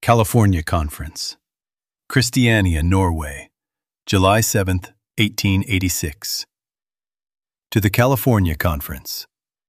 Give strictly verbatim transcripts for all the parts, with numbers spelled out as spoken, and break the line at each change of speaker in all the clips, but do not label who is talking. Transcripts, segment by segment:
California Conference, Christiania, Norway, July seventh, eighteen eighty-six. To the California Conference.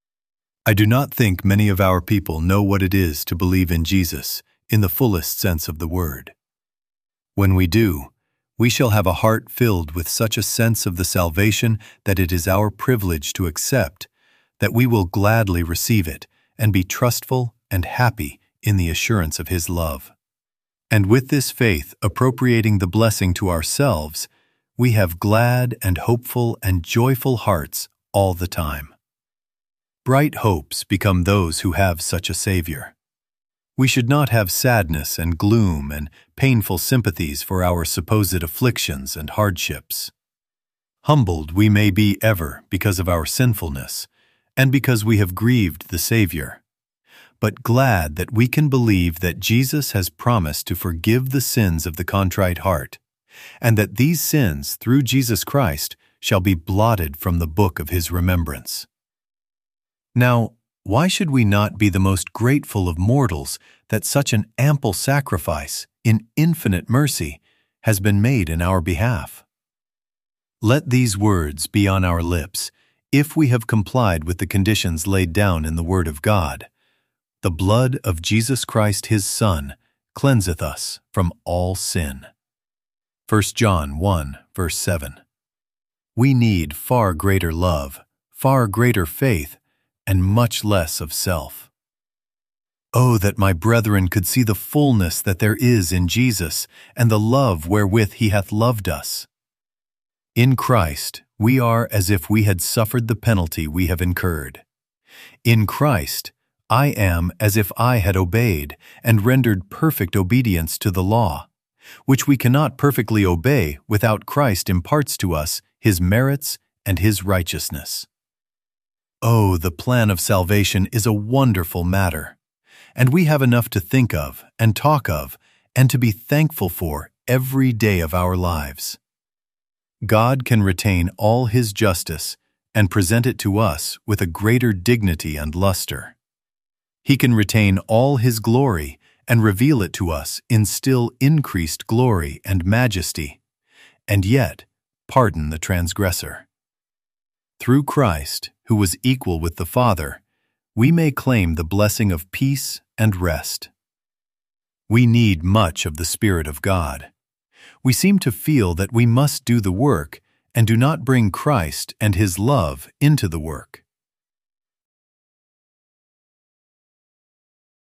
I do not think many of our people know what it is to believe in Jesus in the fullest sense of the word. When we do, we shall have a heart filled with such a sense of the salvation that it is our privilege to accept, that we will gladly receive it and be trustful and happy in the assurance of His love. And with this faith appropriating the blessing to ourselves, we have glad and hopeful and joyful hearts all the time. Bright hopes become those who have such a Savior. We should not have sadness and gloom and painful sympathies for our supposed afflictions and hardships. Humbled we may be ever because of our sinfulness, and because we have grieved the Savior, but glad that we can believe that Jesus has promised to forgive the sins of the contrite heart, and that these sins, through Jesus Christ, shall be blotted from the book of His remembrance. Now, why should we not be the most grateful of mortals that such an ample sacrifice, in infinite mercy, has been made in our behalf? Let these words be on our lips, if we have complied with the conditions laid down in the Word of God. The blood of Jesus Christ His Son cleanseth us from all sin. First John one, verse seven. We need far greater love, far greater faith, and much less of self. Oh, that my brethren could see the fullness that there is in Jesus, and the love wherewith He hath loved us. In Christ, we are as if we had suffered the penalty we have incurred. In Christ, I am as if I had obeyed and rendered perfect obedience to the law, which we cannot perfectly obey without Christ imparts to us His merits and His righteousness. Oh, the plan of salvation is a wonderful matter, and we have enough to think of and talk of and to be thankful for every day of our lives. God can retain all His justice and present it to us with a greater dignity and luster. He can retain all His glory and reveal it to us in still increased glory and majesty, and yet pardon the transgressor. Through Christ, who was equal with the Father, we may claim the blessing of peace and rest. We need much of the Spirit of God. We seem to feel that we must do the work and do not bring Christ and His love into the work.